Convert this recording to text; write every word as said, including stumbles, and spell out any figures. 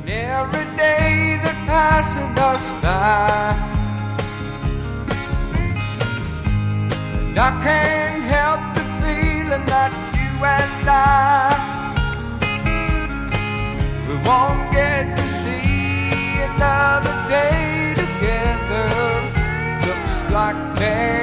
every day that passes us by. And I can't help the feeling that you and I, we won't get to see another day together. Looks like there